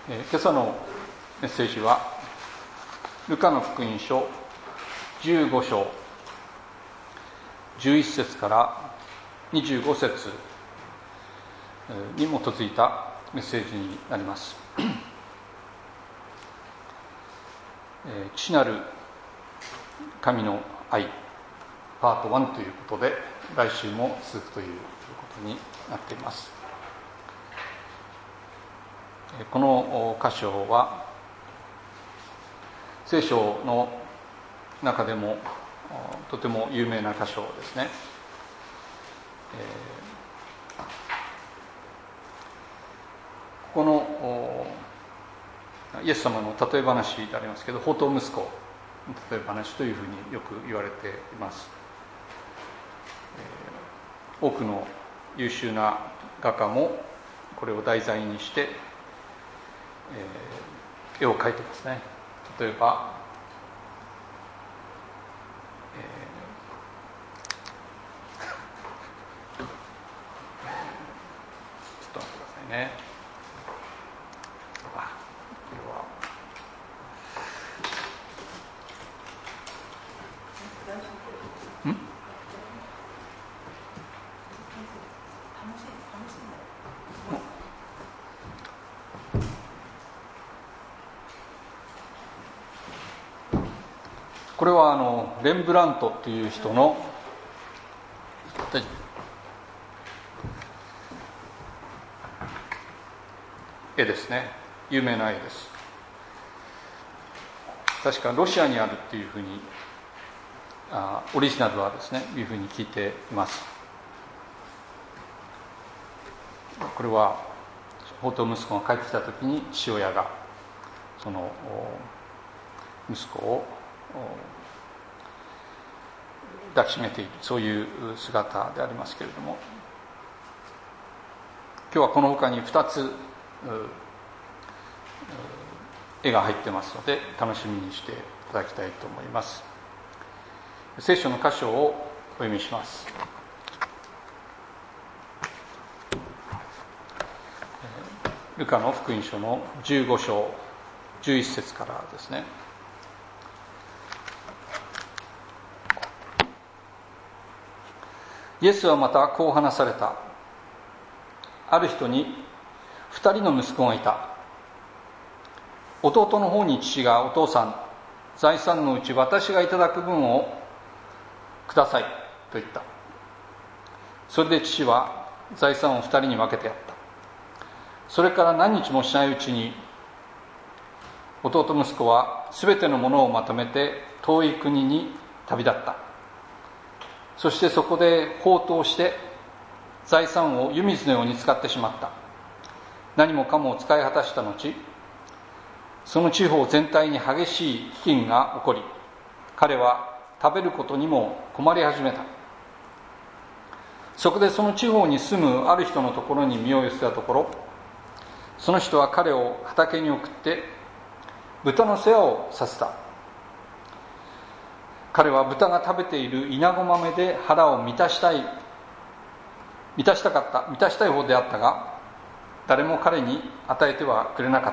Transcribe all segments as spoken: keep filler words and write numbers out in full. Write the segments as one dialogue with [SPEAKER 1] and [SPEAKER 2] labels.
[SPEAKER 1] えー、今朝のメッセージはルカの福音書じゅうご章じゅういち節からにじゅうご節に基づいたメッセージになります。えー、父なる神の愛パートワンということで来週も続くということになっています。この箇所は聖書の中でもとても有名な箇所ですね。ここのイエス様の例え話でありますけど、放蕩息子の例え話というふうによく言われています。多くの優秀な画家もこれを題材にして、えー、絵を描いてますね。例えば、えー、ちょっと待ってくださいね。あ、これはんこれはあのレンブラントという人の絵ですね。有名な絵です。確かロシアにあるっていうふうにあオリジナルはですねいうふうに聞いています。これは放蕩息子が帰ってきた時に父親がその息子を抱きしめている、そういう姿でありますけれども、今日はこの他にふたつ絵が入ってますので楽しみにしていただきたいと思います。聖書の箇所をお読みします。ルカの福音書のじゅうご章じゅういち節からですね。イエスはまたこう話された。ある人に二人の息子がいた。弟の方に父が、お父さん、財産のうち私がいただく分をくださいと言った。それで父は財産を二人に分けてやった。それから何日もしないうちに弟息子はすべてのものをまとめて遠い国に旅立った。そしてそこで放蕩して財産を湯水のように使ってしまった。何もかも使い果たした後、その地方全体に激しい飢饉が起こり、彼は食べることにも困り始めた。そこでその地方に住むある人のところに身を寄せたところ、その人は彼を畑に送って豚の世話をさせた。彼は豚が食べているイナゴ豆で腹を満たしたい満たしたかった満たしたい方であったが、誰も彼に与えてはくれなかった。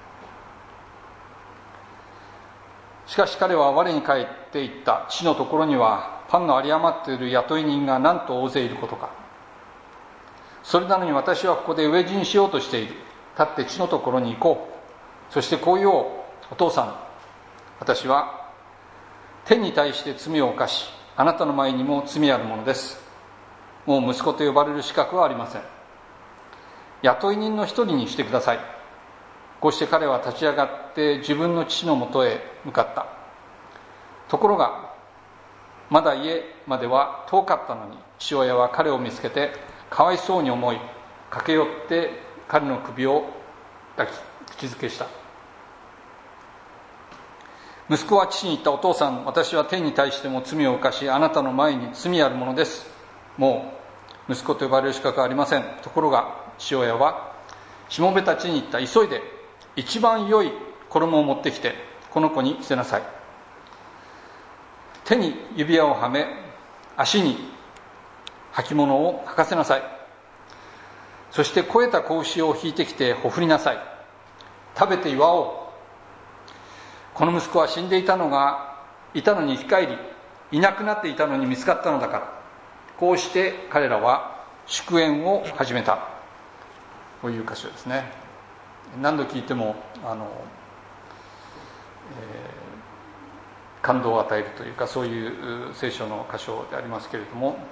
[SPEAKER 1] しかし彼は我に帰っていった。父のところにはパンの有り余っている雇い人がなんと大勢いることか。それなのに私はここで飢え死にしようとしている。立って父のところに行こう。そしてこう言おう。お父さん、私は天に対して罪を犯し、あなたの前にも罪あるものです。もう息子と呼ばれる資格はありません。雇い人の一人にしてください。こうして彼は立ち上がって自分の父のもとへ向かった。ところがまだ家までは遠かったのに、父親は彼を見つけてかわいそうに思い、駆け寄って彼の首を抱き口づけした。息子は父に言った。お父さん、私は天に対しても罪を犯し、あなたの前に罪あるものです。もう息子と呼ばれる資格はありません。ところが父親はしもべたちに言った。急いで一番良い衣を持ってきてこの子に着せなさい。手に指輪をはめ、足に履物を履かせなさい。そして肥えた子牛を引いてきてほふりなさい。 食べて祝おう。この息子は死んでいたのがいたのに生き返り、いなくなっていたのに見つかったのだから。こうして彼らは祝宴を始めた。こういう箇所ですね。何度聞いてもあの、えー、感動を与えるというか、そういう聖書の箇所でありますけれども、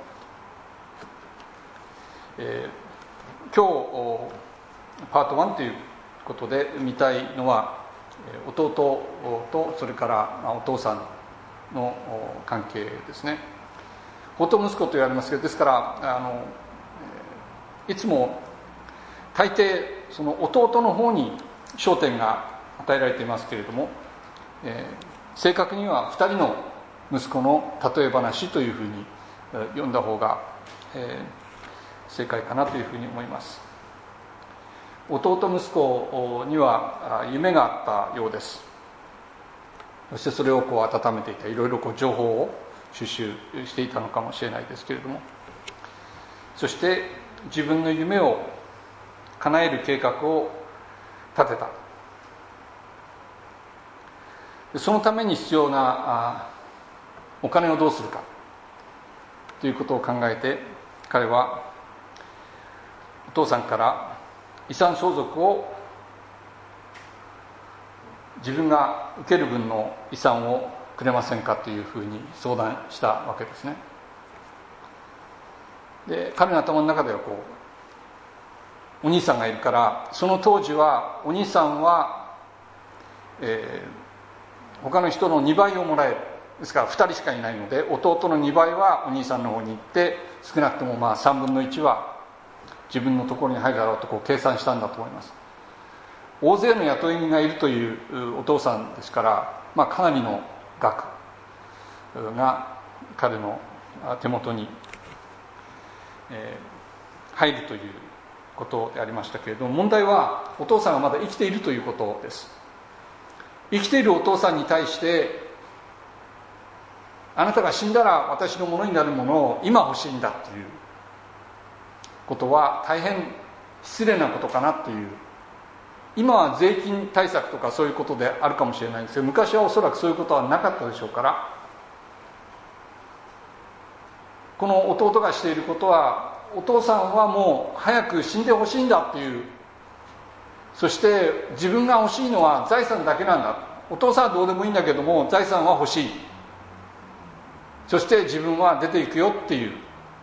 [SPEAKER 1] えー、今日パートワンということで見たいのは、弟とそれからお父さんの関係ですね。弟息子と言われますけど、ですからあのいつも大抵その弟の方に焦点が与えられていますけれども、えー、正確にはふたりの息子の例え話というふうに読んだ方が、えー、正解かなというふうに思います。弟息子には夢があったようです。そしてそれをこう温めていた、いろいろこう情報を収集していたのかもしれないですけれども、そして自分の夢を叶える計画を立てた。そのために必要なお金をどうするかということを考えて、彼はお父さんから遺産相続を自分が受ける分の遺産をくれませんかというふうに相談したわけですね。で、彼の頭の中ではこうお兄さんがいるから、その当時はお兄さんは、えー、他の人のにばいをもらえる。ですからふたりしかいないので、弟のにばいはお兄さんの方に行って、少なくともまあさんぶんのいちは自分のところに入るだろうとこう計算したんだと思います。大勢の雇い人がいるというお父さんですから、まあ、かなりの額が彼の手元に、えー、入るということでありましたけれども、問題はお父さんがまだ生きているということです。生きているお父さんに対して、あなたが死んだら私のものになるものを今欲しいんだということは大変失礼なことかなという。今は税金対策とかそういうことであるかもしれないんですけど、昔はおそらくそういうことはなかったでしょうから、この弟がしていることは、お父さんはもう早く死んでほしいんだっていう、そして自分が欲しいのは財産だけなんだ、お父さんはどうでもいいんだけども財産は欲しい、そして自分は出ていくよっていう、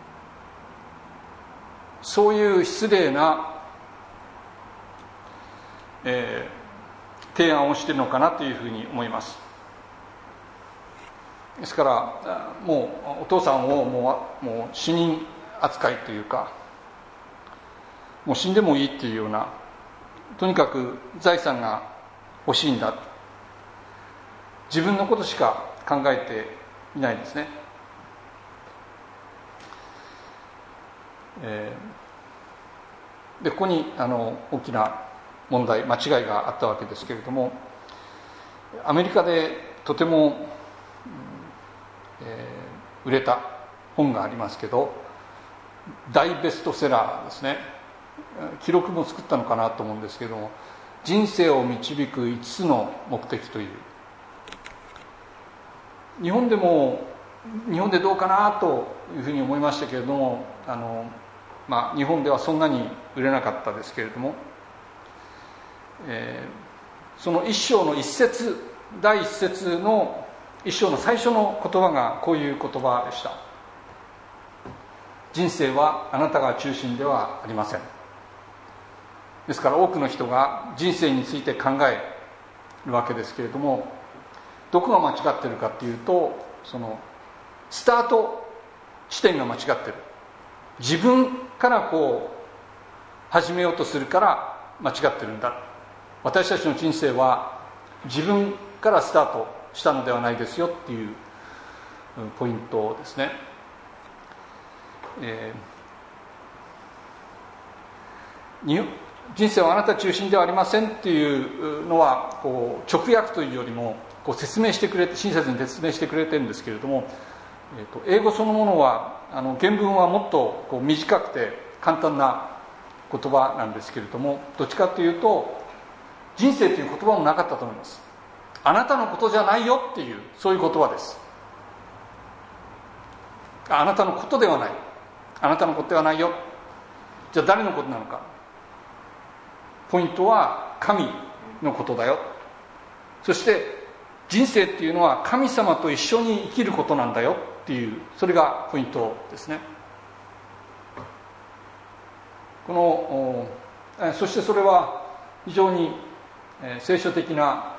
[SPEAKER 1] そういう失礼なえー、提案をしているのかなというふうに思います。ですからもうお父さんをもう、もう死人扱いというか、もう死んでもいいっていうような、とにかく財産が欲しいんだ、自分のことしか考えていないんですね。えー、でここにあの大きな問題、間違いがあったわけですけれども、アメリカでとても、えー、売れた本がありますけど、大ベストセラーですね。記録も作ったのかなと思うんですけども、人生を導くいつつの目的という、日本でも日本でどうかなというふうに思いましたけれども、あの、まあ、日本ではそんなに売れなかったですけれども、えー、その一章の一節、第一節の一章の最初の言葉がこういう言葉でした。人生はあなたが中心ではありません。ですから多くの人が人生について考えるわけですけれども、どこが間違っているかというと、そのスタート地点が間違っている。自分からこう始めようとするから間違ってるんだ。私たちの人生は自分からスタートしたのではないですよっていうポイントですね。えー、人生はあなた中心ではありませんっていうのはこう直訳というよりもこう説明してくれて、親切に説明してくれてるんですけれども、えーと、英語そのものはあの原文はもっとこう短くて簡単な言葉なんですけれども、どっちかというと人生という言葉もなかったと思います。あなたのことじゃないよっていう、そういう言葉です。あなたのことではない、あなたのことではないよ。じゃあ誰のことなのか。ポイントは神のことだよ。そして人生っていうのは神様と一緒に生きることなんだよっていう、それがポイントですね。このそしてそれは非常に聖書的な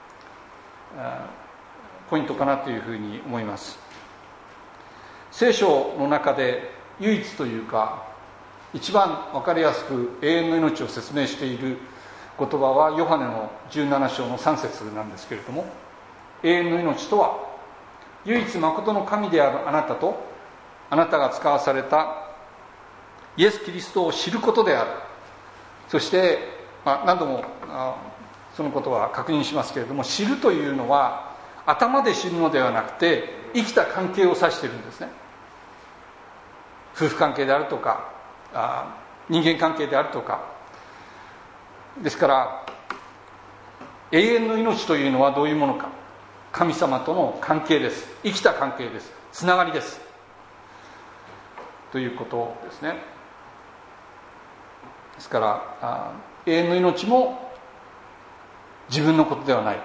[SPEAKER 1] ポイントかなというふうに思います。聖書の中で唯一というか一番分かりやすく永遠の命を説明している言葉はヨハネのじゅうなな章のさん節なんですけれども、永遠の命とは唯一誠の神であるあなたとあなたが使わされたイエス・キリストを知ることである。そして、まあ、何度もそのことは確認しますけれども、知るというのは頭で知るのではなくて生きた関係を指しているんですね。夫婦関係であるとかあ人間関係であるとかですから、永遠の命というのはどういうものか。神様との関係です。生きた関係です。つながりですということですね。ですから永遠の命も自分のことではない、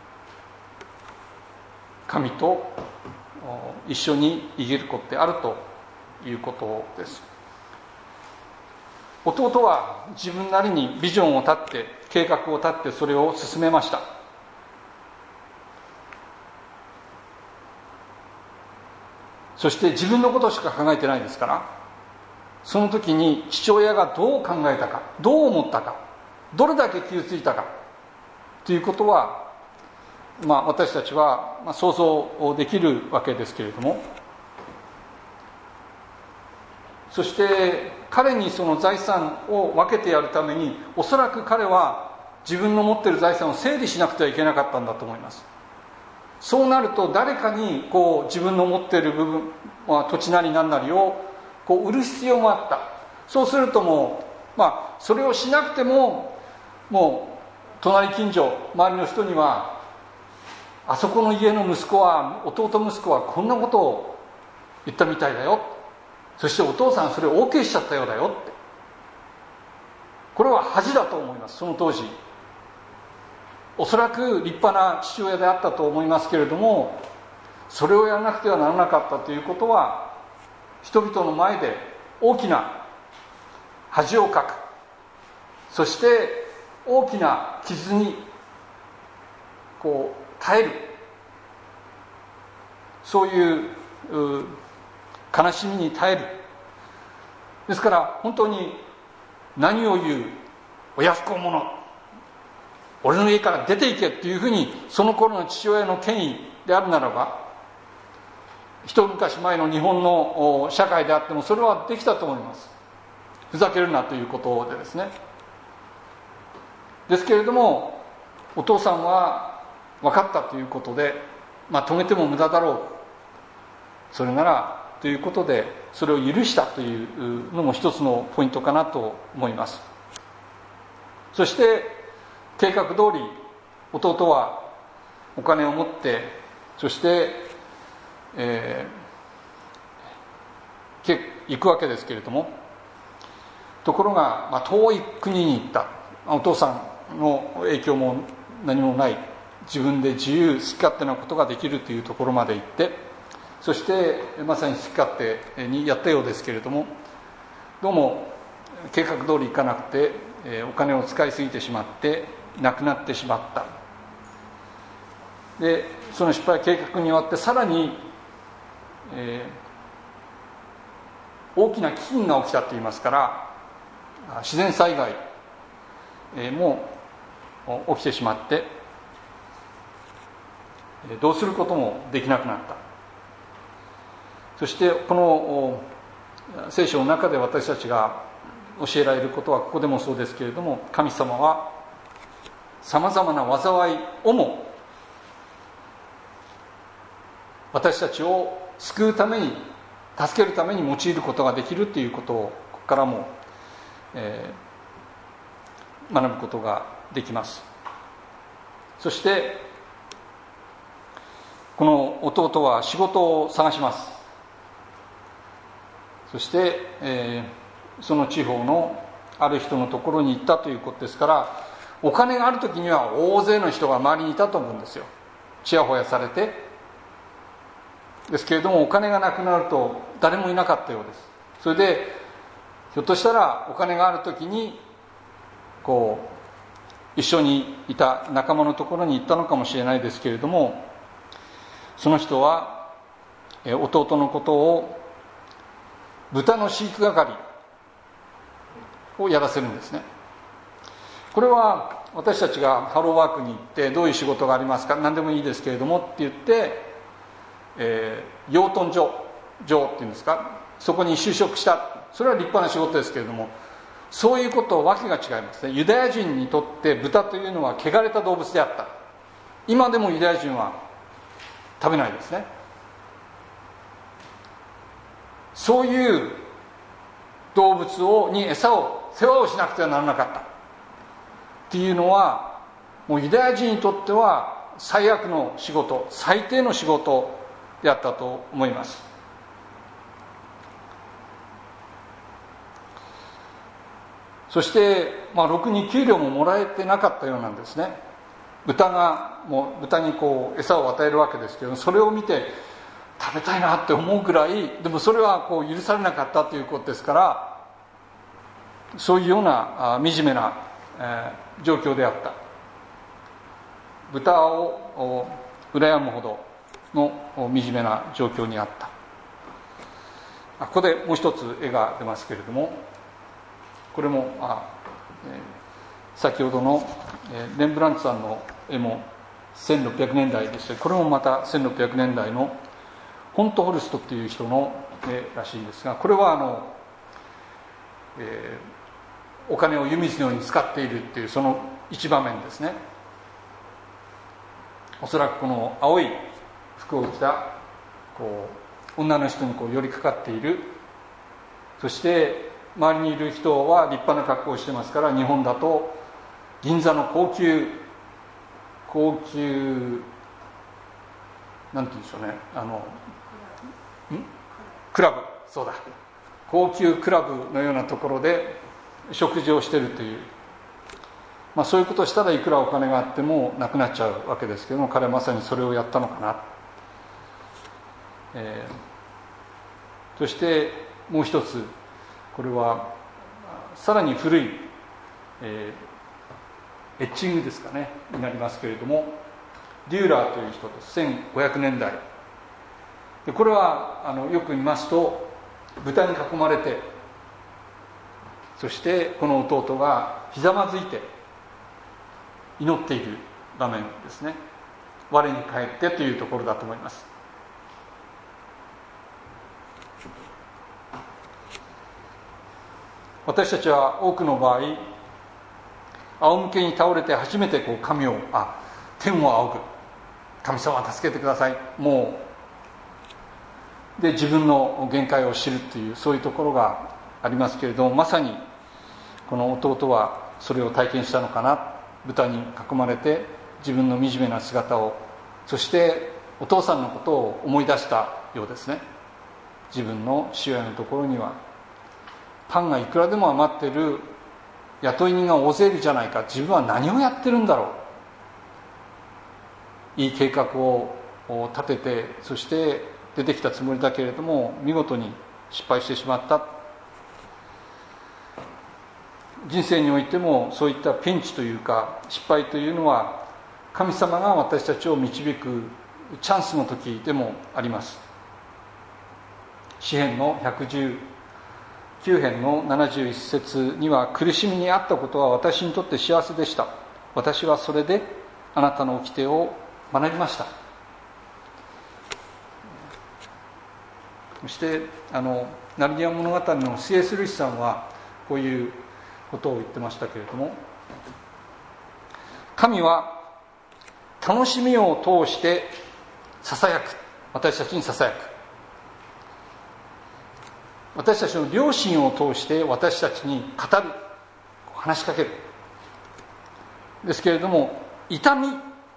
[SPEAKER 1] 神と一緒に生きることであるということです。弟は自分なりにビジョンを立って計画を立ってそれを進めました。そして自分のことしか考えてないですから、その時に父親がどう考えたか、どう思ったか、どれだけ傷ついたかということは、まあ、私たちは想像できるわけですけれども、そして彼にその財産を分けてやるために、おそらく彼は自分の持っている財産を整理しなくてはいけなかったんだと思います。そうなると誰かにこう自分の持っている部分、まあ、土地なり何なりをこう売る必要もあった。そうするともう、まあ、それをしなくてももう隣近所周りの人には、あそこの家の息子は弟息子はこんなことを言ったみたいだよ、そしてお父さんそれを OK しちゃったようだよって、これは恥だと思います。その当時おそらく立派な父親であったと思いますけれども、それをやらなくてはならなかったということは、人々の前で大きな恥をかく、そして大きな傷にこう耐える、そういう悲しみに耐える。ですから本当に何を言う親不孝者、俺の家から出て行けっていうふうにその頃の父親の権威であるならば、一昔前の日本の社会であってもそれはできたと思います。ふざけるなということでですね。ですけれどもお父さんは分かったということで、まあ止めても無駄だろう、それならということでそれを許したというのも一つのポイントかなと思います。そして計画通り弟はお金を持って、そして、えー、行くわけですけれども、ところが、まあ、遠い国に行った。お父さんの影響も何もない、自分で自由好き勝手なことができるというところまで行って、そしてまさに好き勝手にやったようですけれども、どうも計画通りいかなくて、えー、お金を使いすぎてしまって亡くなってしまった。でその失敗計画によってさらに、えー、大きな飢饉が起きたといいますから、自然災害、えー、も起きてしまって、どうすることもできなくなった。そしてこの聖書の中で私たちが教えられることは、ここでもそうですけれども、神様はさまざまな災いをも私たちを救うために、助けるために用いることができるということを、ここからも、えー、学ぶことができます。 そしてこの弟は仕事を探します。そして、えー、その地方のある人のところに行ったということですから、お金がある時には大勢の人が周りにいたと思うんですよ。ちやほやされて。ですけれども、お金がなくなると誰もいなかったようです。それでひょっとしたらお金がある時にこう一緒にいた仲間のところに行ったのかもしれないですけれども、その人は弟のことを豚の飼育係をやらせるんですね。これは私たちがハローワークに行ってどういう仕事がありますか、何でもいいですけれどもって言って、えー、養豚場場っていうんですか、そこに就職した、それは立派な仕事ですけれども、そういうことわけが違いますね。ユダヤ人にとって豚というのは汚れた動物であった。今でもユダヤ人は食べないですね。そういう動物をに餌を世話をしなくてはならなかったっていうのは、もうユダヤ人にとっては最悪の仕事、最低の仕事であったと思います。そして、まあ、ろくに給料ももらえてなかったようなんですね。豚がもう豚にこう餌を与えるわけですけど、それを見て食べたいなって思うくらい、でもそれはこう許されなかったということですから、そういうような惨めな、えー、状況であった。豚を羨むほどの惨めな状況にあった。ここでもう一つ絵が出ますけれども、これもあ、えー、先ほどの、えー、レンブラントさんの絵もせんろっぴゃくねんだいでして、これもまたせんろっぴゃくねんだいのホントホルストという人の絵らしいんですが、これはあの、えー、お金を湯水のように使っているっていうその一場面ですね。おそらくこの青い服を着たこう女の人にこう寄りかかっている、そして周りにいる人は立派な格好をしてますから、日本だと銀座の高級高級なんて言うんでしょうね、あのんクラブ、そうだ、高級クラブのようなところで食事をしているという、まあ、そういうことをしたらいくらお金があってもなくなっちゃうわけですけども、彼はまさにそれをやったのかな。えー、そしてもう一つ、これはさらに古い、えー、エッチングですかねになりますけれども、デューラーという人です。せんごひゃくねんだいで、これはあのよく見ますと豚に囲まれて、そしてこの弟がひざまずいて祈っている場面ですね。我に返ってというところだと思います。私たちは多くの場合、仰向けに倒れて初めてこう神をあ天を仰ぐ、神様助けてください、もうで自分の限界を知るという、そういうところがありますけれども、まさにこの弟はそれを体験したのかな。豚に囲まれて自分の惨めな姿を、そしてお父さんのことを思い出したようですね。自分の父親のところにはパンがいくらでも余ってる、雇い人が大勢いるじゃないか、自分は何をやってるんだろう、いい計画を立てて、そして出てきたつもりだけれども見事に失敗してしまった。人生においてもそういったピンチというか失敗というのは、神様が私たちを導くチャンスの時でもあります。詩編のひゃくじゅうきゅう編のななじゅういち節には、苦しみにあったことは私にとって幸せでした。私はそれであなたの掟を学びました。そしてあのナルニア物語の シーエス ルイスさんはこういうことを言ってましたけれども、神は楽しみを通してささやく、私たちにささやく、私たちの良心を通して私たちに語る、話しかける。ですけれども、痛み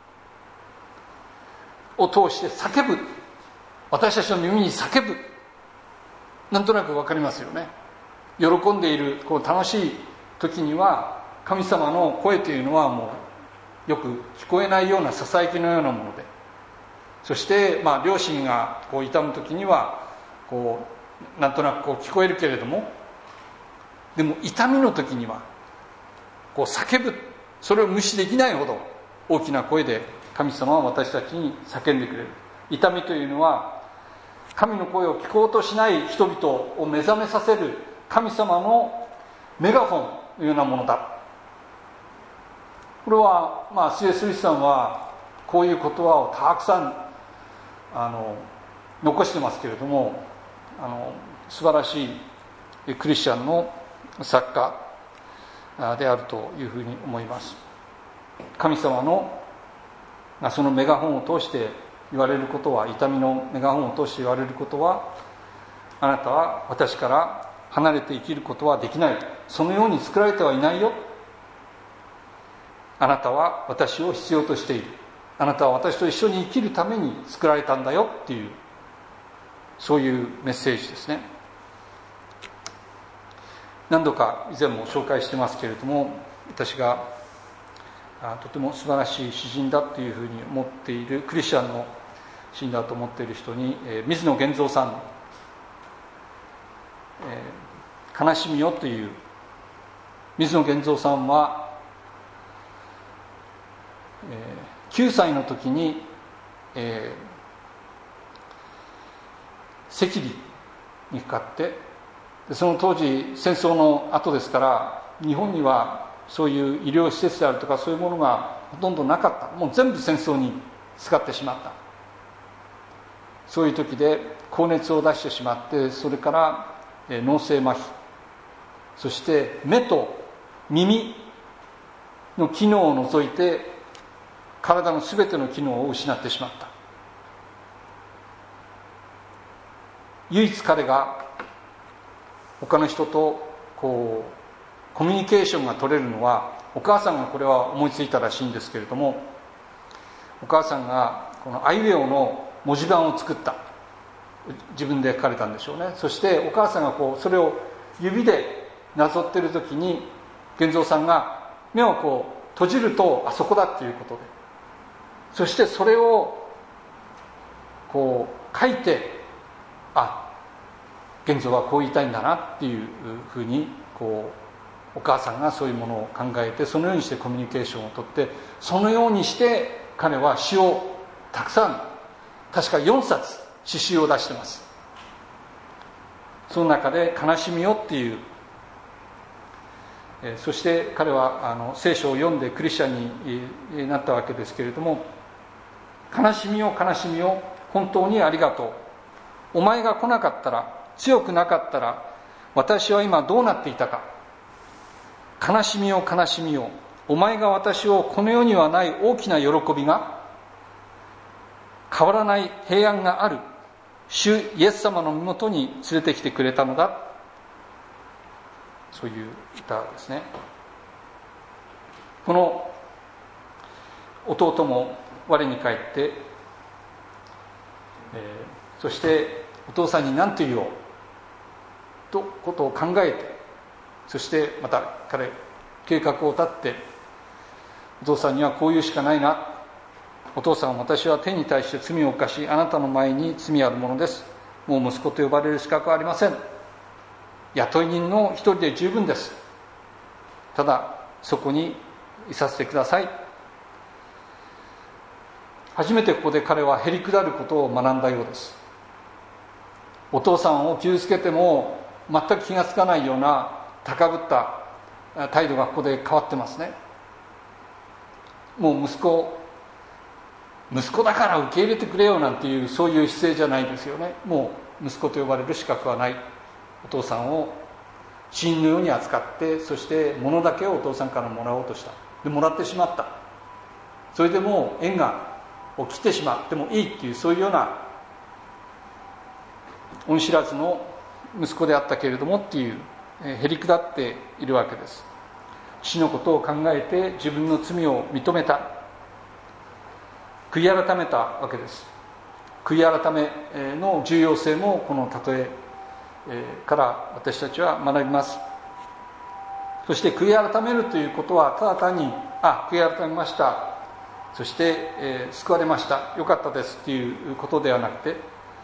[SPEAKER 1] を通して叫ぶ、私たちの耳に叫ぶ、なんとなく分かりますよね。喜んでいるこう楽しい時には神様の声というのはもうよく聞こえないようなささやきのようなもので、そしてまあ両親がこう痛む時にはこうなんとなくこう聞こえるけれども、でも痛みの時にはこう叫ぶ、それを無視できないほど大きな声で神様は私たちに叫んでくれる。痛みというのは神の声を聞こうとしない人々を目覚めさせる神様のメガホンのようなものだ。これはまあ シーエス ルイスさんはこういう言葉をたくさんあの残してますけれども、あの素晴らしいクリスチャンの作家であるというふうに思います。神様のそのメガホンを通して言われることは、痛みのメガホンを通して言われることは、あなたは私から離れて生きることはできない、そのように作られてはいないよ、あなたは私を必要としている、あなたは私と一緒に生きるために作られたんだよっていう、そういうメッセージですね。何度か以前も紹介してますけれども、私がとても素晴らしい詩人だというふうに思っている、クリスチャンの詩人だと思っている人に、えー、水野源三さん、えー、悲しみよという、水野源三さんは、えー、きゅうさいの時に、えー、赤痢にかかって、でその当時戦争の後ですから、日本にはそういう医療施設であるとかそういうものがほとんどなかった。もう全部戦争に使ってしまった。そういう時で高熱を出してしまって、それから脳性麻痺、そして目と耳の機能を除いて体の全ての機能を失ってしまった。唯一彼が他の人とこうコミュニケーションが取れるのは、お母さんがこれは思いついたらしいんですけれども、お母さんがこのアイウェオの文字盤を作った。自分で書かれたんでしょうね。そしてお母さんがこうそれを指でなぞっている時に、源三さんが目をこう閉じると、あそこだっていうことで、そしてそれをこう書いて、あ、源三はこう言いたいんだなっていうふうに、こうお母さんがそういうものを考えて、そのようにしてコミュニケーションをとって、そのようにして彼は詩をたくさん、確かよんさつ詩集を出しています。その中で悲しみよっていう、えそして彼はあの聖書を読んでクリスチャンになったわけですけれども、悲しみよ悲しみよ本当にありがとう、お前が来なかったら、強くなかったら私は今どうなっていたか。悲しみよ悲しみよ、お前が私をこの世にはない大きな喜びが、変わらない平安がある主イエス様の身元に連れてきてくれたのだ。そういう歌ですね。この弟も我に返って、えー、そしてお父さんに何と言おうとことを考えて、そしてまた彼計画を立って、お父さんにはこう言うしかないな、お父さん、私は天に対して罪を犯し、あなたの前に罪あるものです。もう息子と呼ばれる資格はありません。雇い人の一人で十分です。ただそこにいさせてください。初めてここで彼はへりくだることを学んだようです。お父さんを傷つけても全く気がつかないような高ぶった態度がここで変わってますね。もう息子息子だから受け入れてくれよなんていう、そういう姿勢じゃないですよね。もう息子と呼ばれる資格はない。お父さんを死人のように扱って、そして物だけをお父さんからもらおうとした。でもらってしまった。それでもう縁がを切ってしまってもいいっていう、そういうような恩知らずの息子であったけれどもっていう、へりくだっているわけです。死のことを考えて自分の罪を認めた。 悔い改めたわけです。悔い改めの重要性もこの例えから私たちは学びます。そして悔い改めるということはただ単にあ悔い改めました、そして、えー、救われました、よかったですということではなくて、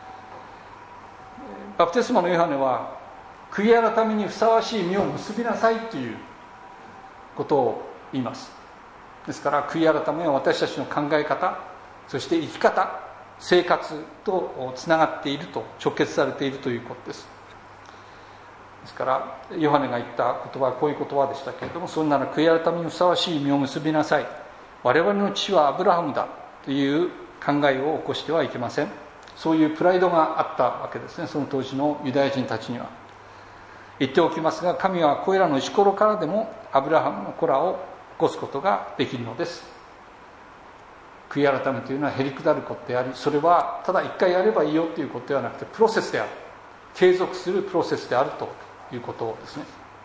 [SPEAKER 1] バプテスマのヨハネは悔い改めにふさわしい実を結びなさいということを言います。ですから悔い改めは私たちの考え方、そして生き方、生活とつながっていると、直結されているということです。ですからヨハネが言った言葉はこういう言葉でしたけれども、それなら悔い改めにふさわしい実を結びなさい、我々の父はアブラハムだという考えを起こしてはいけません。そういうプライドがあったわけですね、その当時のユダヤ人たちには。言っておきますが、神はこれらの石ころからでもアブラハムの子らを起こすことができるのです。悔い改めというのはへりくだることであり、それはただ一回やればいいよということではなくてプロセスである、継続するプロセスであるということですね。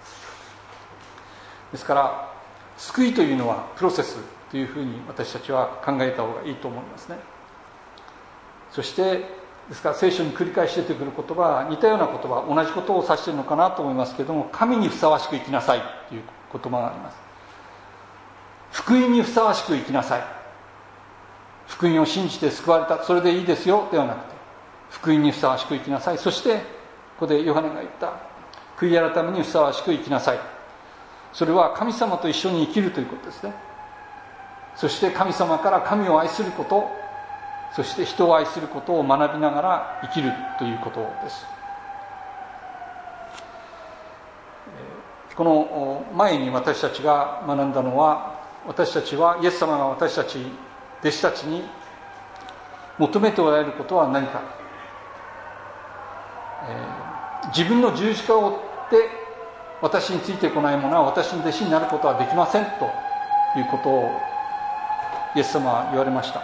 [SPEAKER 1] ですから救いというのはプロセスというふうに私たちは考えた方がいいと思いますね。そしてですから聖書に繰り返し出てくる言葉は似たような言葉、同じことを指しているのかなと思いますけれども、神にふさわしく生きなさいという言葉があります。福音にふさわしく生きなさい、福音を信じて救われた、それでいいですよではなくて、福音にふさわしく生きなさい。そしてここでヨハネが言った悔い改めにふさわしく生きなさい、それは神様と一緒に生きるということですね。そして神様から神を愛すること、そして人を愛することを学びながら生きるということです。この前に私たちが学んだのは、私たちはイエス様が私たち弟子たちに求めておられることは何か、えー、自分の十字架を追って私についてこない者は私の弟子になることはできませんということをイエス様は言われました。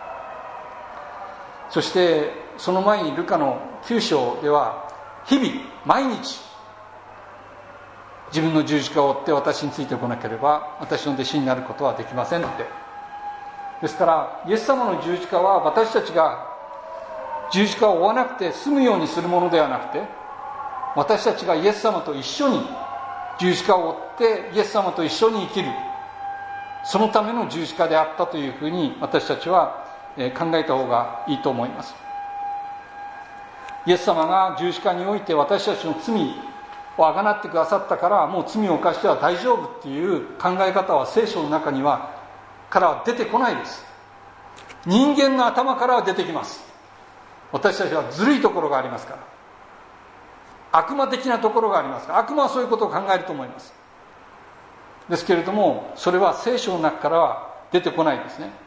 [SPEAKER 1] そしてその前にルカのきゅう章では、日々毎日自分の十字架を追って私についてこなければ私の弟子になることはできませんって。ですからイエス様の十字架は私たちが十字架を追わなくて済むようにするものではなくて、私たちがイエス様と一緒に十字架を追ってイエス様と一緒に生きる、そのための十字架であったというふうに私たちは考えた方がいいと思います。イエス様が十字架において私たちの罪をあがなってくださったから、もう罪を犯しては大丈夫っていう考え方は聖書の中にはからは出てこないです。人間の頭からは出てきます。私たちはずるいところがありますから、悪魔的なところがありますから、悪魔はそういうことを考えると思います。ですけれどもそれは聖書の中からは出てこないですね。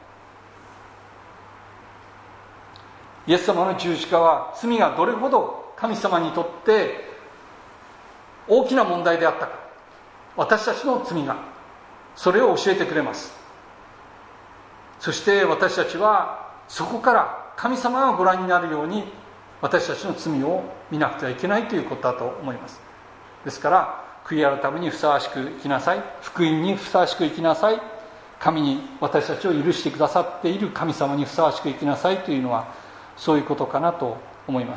[SPEAKER 1] イエス様の十字架は罪がどれほど神様にとって大きな問題であったか、私たちの罪がそれを教えてくれます。そして私たちはそこから神様がご覧になるように私たちの罪を見なくてはいけないということだと思います。ですから悔い改めにふさわしく生きなさい、福音にふさわしく生きなさい、神に私たちを許してくださっている神様にふさわしく生きなさいというのはそういうことかなと思います。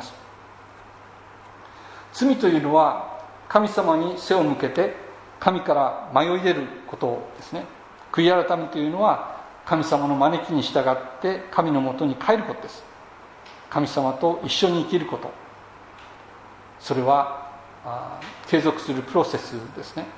[SPEAKER 1] 罪というのは神様に背を向けて神から迷い出ることですね。悔い改めというのは神様の招きに従って神のもとに帰ることです。神様と一緒に生きること、それは継続するプロセスですね。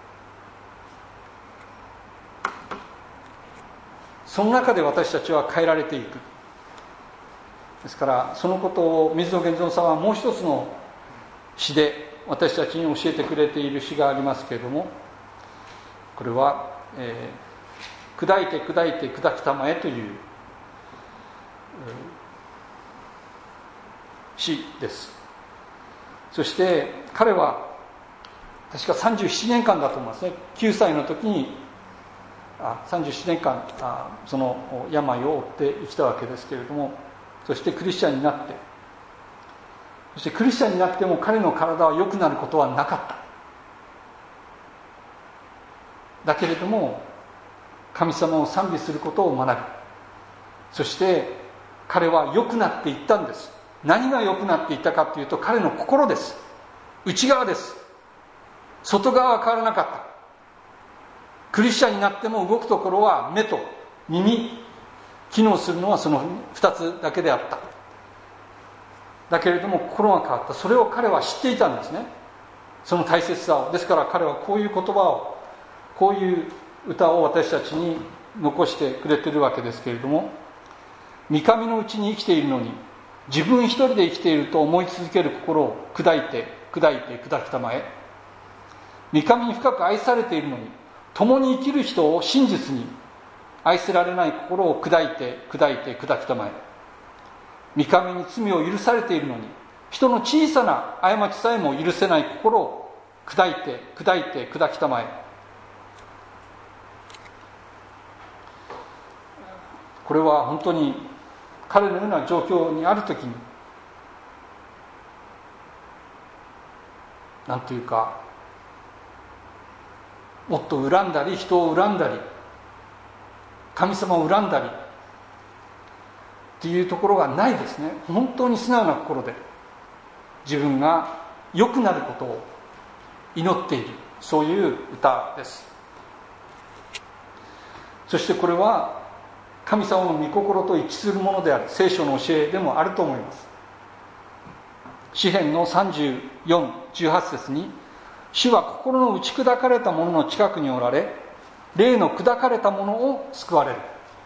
[SPEAKER 1] その中で私たちは変えられていく。ですからそのことを水野源三さんはもう一つの詩で私たちに教えてくれている詩がありますけれども、これは、えー、砕いて砕いて砕くたまえという、えー、詩です。そして彼は確かさんじゅうななねんかんだと思いますね。きゅうさいの時にあさんじゅうななねんかんあその病を負って生きたわけですけれども、そしてクリスチャンになって、そしてクリスチャンになっても彼の体は良くなることはなかった。だけれども神様を賛美することを学び、 そして彼は良くなっていったんです。何が良くなっていったかというと、彼の心です。内側です。外側は変わらなかった。クリスチャンになっても動くところは目と耳、機能するのはそのふたつだけであった。だけれども心が変わった。それを彼は知っていたんですね、その大切さを。ですから彼はこういう言葉を、こういう歌を私たちに残してくれているわけですけれども、御神のうちに生きているのに自分一人で生きていると思い続ける心を砕いて砕いて砕きたまえ、御神に深く愛されているのに共に生きる人を真実に愛せられない心を砕いて砕いて砕きたまえ、御神に罪を許されているのに人の小さな過ちさえも許せない心を砕いて砕いて砕きたまえ。これは本当に彼のような状況にあるときに、なんというか、もっと恨んだり人を恨んだり神様を恨んだりっていうところがないですね。本当に素直な心で自分が良くなることを祈っている、そういう歌です。そしてこれは神様の御心と一致するものである聖書の教えでもあると思います。詩編のさんじゅうよん、じゅうはち節に、主は心の打ち砕かれた者の近くにおられ、霊の砕かれた者を救われる。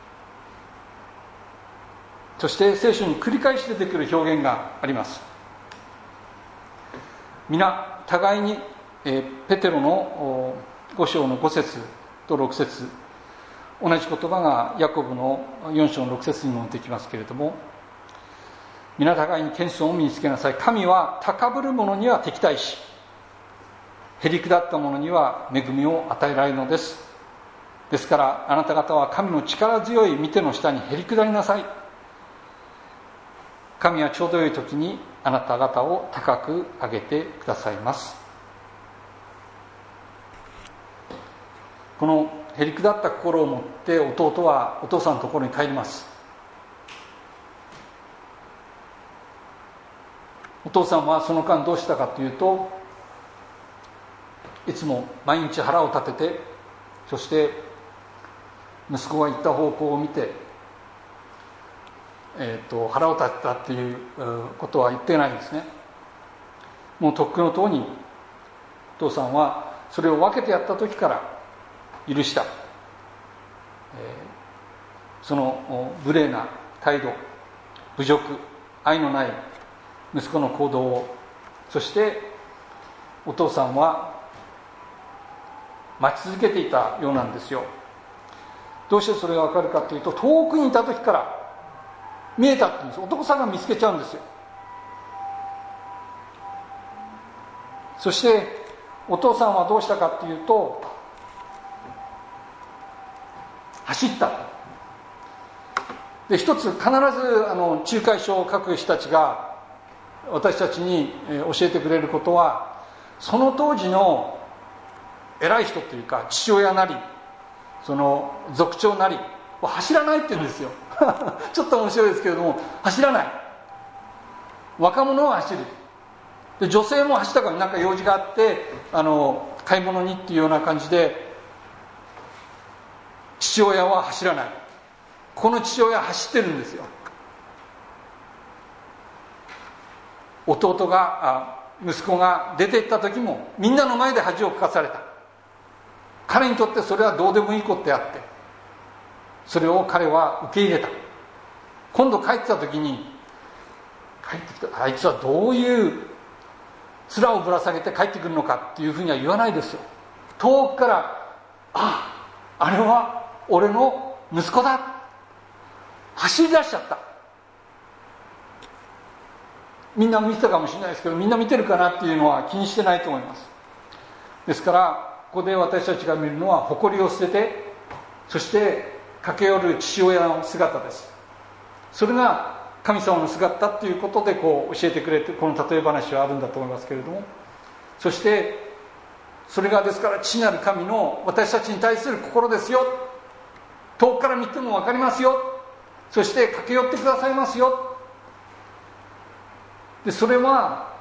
[SPEAKER 1] そして聖書に繰り返し出てくる表現があります。皆互いに、えー、ペテロのご章のご節とろく節、同じ言葉がヤコブのよん章のろく節にも出てきますけれども、皆互いに謙遜を身につけなさい。神は高ぶる者には敵対し、へりくだった者には恵みを与えられるのです。ですからあなた方は神の力強い御手の下にへりくだりなさい。神はちょうど良い時にあなた方を高く上げてくださいます。このへりくだった心を持って弟はお父さんのところに帰ります。お父さんはその間どうしたかというと、いつも毎日腹を立てて、そして息子が行った方向を見て、えー、と腹を立てたっていうことは言ってないんですね。もうとっくのとおりにお父さんはそれを分けてやった時から許した、えー、その無礼な態度、侮辱、愛のない息子の行動を、そしてお父さんは待ち続けていたようなんですよ。どうしてそれが分かるかというと、遠くにいた時から見えたって言うんです。男さんが見つけちゃうんですよ。そしてお父さんはどうしたかというと、走った。で一つ必ずあの仲介書を書く人たちが私たちに教えてくれることは、その当時の偉い人というか父親なりその族長なりは走らないって言うんですよちょっと面白いですけれども、走らない。若者は走る。で女性も走ったから、なんか用事があってあの買い物にっていうような感じで、父親は走らない。この父親は走ってるんですよ。弟が息子が出て行った時もみんなの前で恥をかかされた。彼にとってそれはどうでもいいことであって、それを彼は受け入れた。今度帰ってきた時に、帰ってきたあいつはどういう面をぶら下げて帰ってくるのかっていうふうには言わないですよ。遠くから、あ、あれは俺の息子だ、走り出しちゃった。みんな見てたかもしれないですけど、みんな見てるかなっていうのは気にしてないと思います。ですからここで私たちが見るのは、誇りを捨てて、そして駆け寄る父親の姿です。それが神様の姿っていうことでこう教えてくれて、この例え話はあるんだと思いますけれども、そしてそれがですから父なる神の私たちに対する心ですよ。遠くから見ても分かりますよ。 そして駆け寄ってくださいますよ。でそれは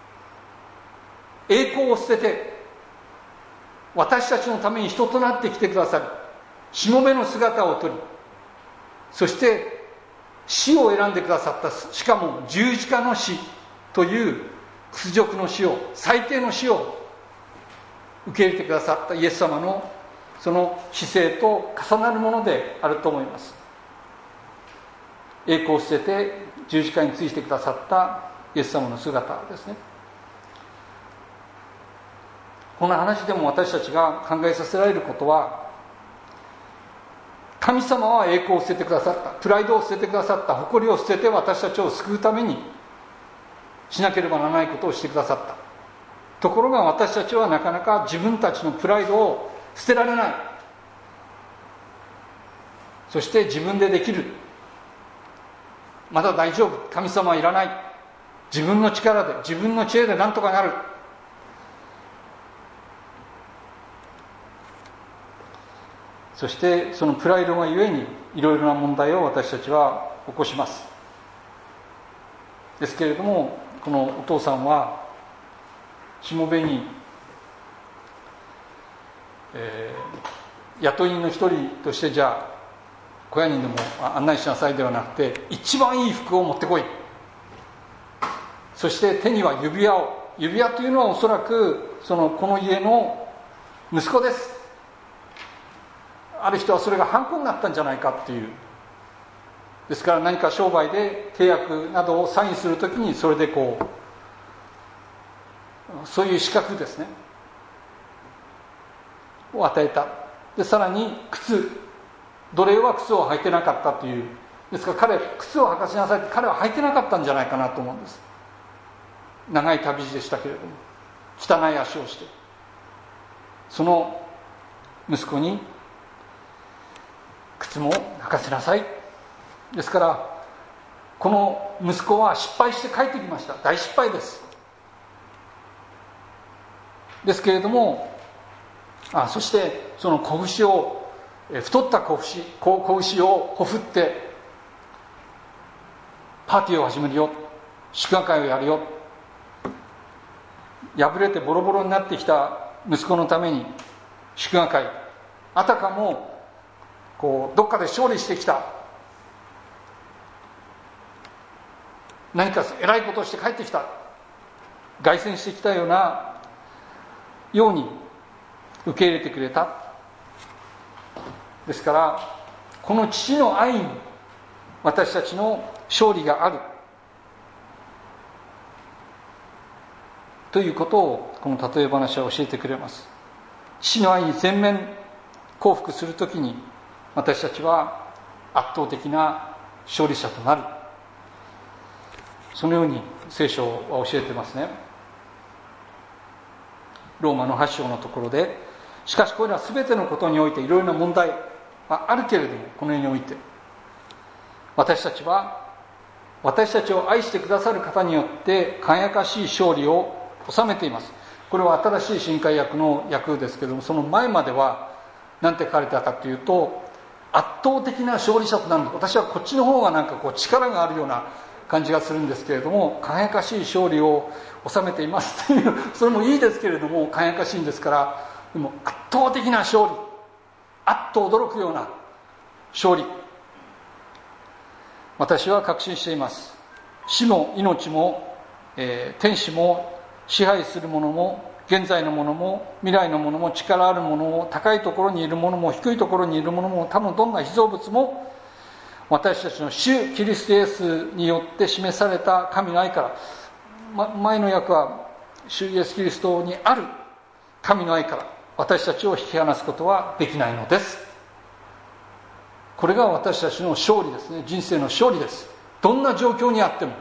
[SPEAKER 1] 栄光を捨てて私たちのために人となって来てくださる、しもべの姿をとり、そして死を選んでくださった、しかも十字架の死という屈辱の死を、最低の死を受け入れてくださったイエス様のその姿勢と重なるものであると思います。栄光を捨てて十字架についてくださったイエス様の姿ですね。この話でも私たちが考えさせられることは、神様は栄光を捨ててくださった、プライドを捨ててくださった、誇りを捨てて私たちを救うためにしなければならないことをしてくださった。ところが私たちはなかなか自分たちのプライドを捨てられない。そして自分でできる、まだ大丈夫、神様はいらない、自分の力で自分の知恵で何とかなる、そしてそのプライドがゆえにいろいろな問題を私たちは起こします。ですけれども、このお父さんはしもべに、えー、雇い人の一人としてじゃあ小屋にでも案内しなさいではなくて、一番いい服を持ってこい、そして手には指輪を、指輪というのはおそらくそのこの家の息子です。ある人はそれがハンコになったんじゃないかっていう、ですから何か商売で契約などをサインするときにそれでこう、そういう資格ですねを与えた。でさらに靴、奴隷は靴を履いてなかったという、ですから彼、靴を履かしなさいって彼は履いてなかったんじゃないかなと思うんです。長い旅路でしたけれども、汚い足をして、その息子に靴も履かせなさい。ですからこの息子は失敗して帰ってきました。大失敗です。ですけれども、あそしてその拳を、太った拳、拳をほふってパーティーを始めるよ、祝賀会をやるよ、破れてボロボロになってきた息子のために祝賀会、あたかもこうどっかで勝利してきた、何か偉いことをして帰ってきた、凱旋してきたようなように受け入れてくれた。ですからこの父の愛に私たちの勝利があるということをこの例え話は教えてくれます。父の愛に全面降伏するときに私たちは圧倒的な勝利者となる、そのように聖書は教えてますね。ローマのはち章のところで、しかしこれら全てのことにおいていろいろな問題はあるけれども、この世において私たちは私たちを愛してくださる方によって輝かしい勝利を収めています。これは新しい新海訳の訳ですけれども、その前までは何て書かれてたかというと、圧倒的な勝利者となる。私はこっちの方がなんかこう力があるような感じがするんですけれども、輝かしい勝利を収めていますという、それもいいですけれども輝かしいんですから、でも圧倒的な勝利、あっと驚くような勝利、私は確信しています。死も命も、えー、天使も支配するものも現在のものも未来のものも力あるものも高いところにいるものも低いところにいるものも、多分どんな被造物も私たちの主キリストイエスによって示された神の愛から、ま、前の訳は主イエスキリストにある神の愛から私たちを引き離すことはできないのです。これが私たちの勝利ですね。人生の勝利です。どんな状況にあっても、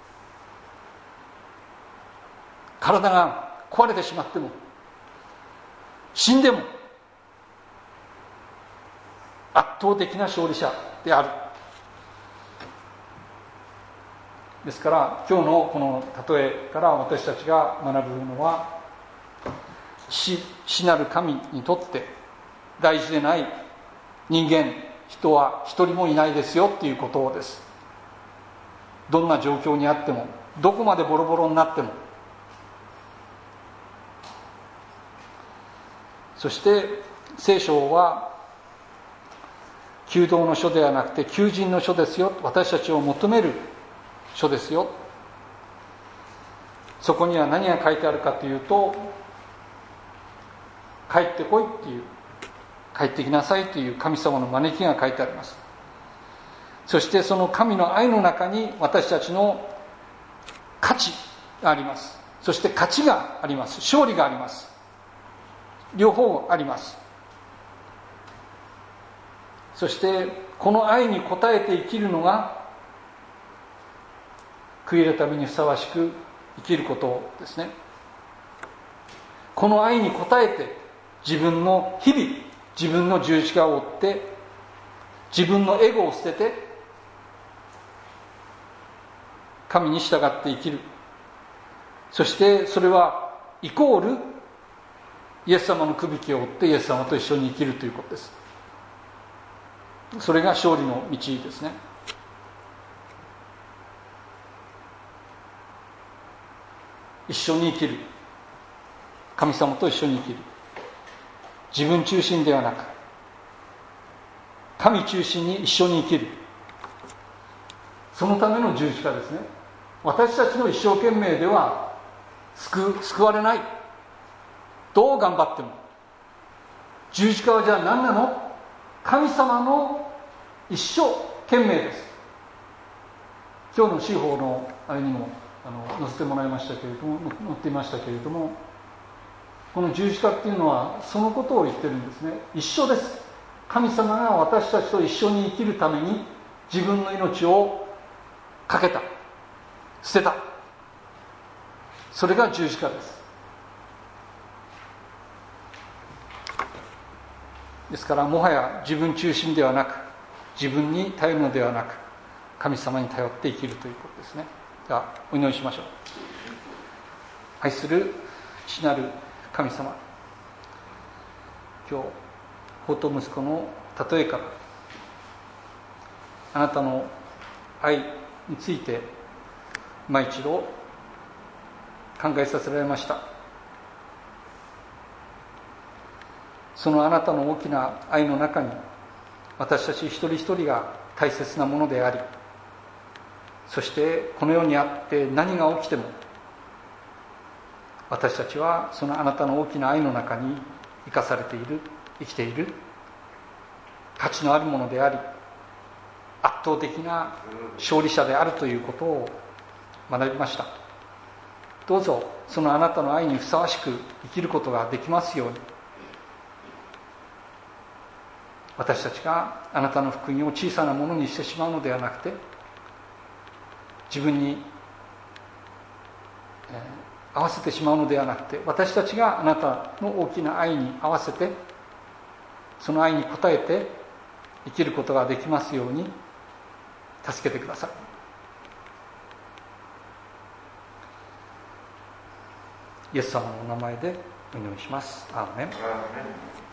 [SPEAKER 1] 体が壊れてしまっても、死んでも圧倒的な勝利者である。ですから今日のこの例えから私たちが学ぶのは、死、死なる神にとって大事でない人間、 人は一人もいないですよっていうことです。どんな状況にあっても、どこまでボロボロになっても。そして聖書は求道の書ではなくて求人の書ですよ。私たちを求める書ですよ。そこには何が書いてあるかというと、帰ってこいっていう、帰ってきなさいという神様の招きが書いてあります。そしてその神の愛の中に私たちの価値があります。そして勝ちがあります。勝利があります。両方あります。そしてこの愛に応えて生きるのが悔いるためにふさわしく生きることですね。この愛に応えて自分の日々、自分の十字架を追って自分のエゴを捨てて神に従って生きる。そしてそれはイコールイエス様のくびきを追ってイエス様と一緒に生きるということです。それが勝利の道ですね。一緒に生きる、神様と一緒に生きる、自分中心ではなく神中心に一緒に生きる、そのための十字架ですね。私たちの一生懸命では救う、救われない。どう頑張っても。十字架はじゃあ何なの？神様の一生懸命です。今日の司法のあれにもあの載せてもらいましたけれども、載っていましたけれども、この十字架っていうのはそのことを言ってるんですね。一緒です。神様が私たちと一緒に生きるために自分の命をかけた、捨てた。それが十字架です。ですからもはや自分中心ではなく、自分に頼るのではなく、神様に頼って生きるということですね。ではお祈りしましょう。愛する父なる神様、今日法と息子の例えからあなたの愛について今一度考えさせられました。そのあなたの大きな愛の中に私たち一人一人が大切なものであり、そしてこの世にあって何が起きても私たちはそのあなたの大きな愛の中に生かされている、生きている価値のあるものであり、圧倒的な勝利者であるということを学びました。どうぞそのあなたの愛にふさわしく生きることができますように、私たちがあなたの福音を小さなものにしてしまうのではなくて、自分に、えー、合わせてしまうのではなくて、私たちがあなたの大きな愛に合わせて、その愛に応えて生きることができますように助けてください。イエス様のお名前でお祈りします。アーメン。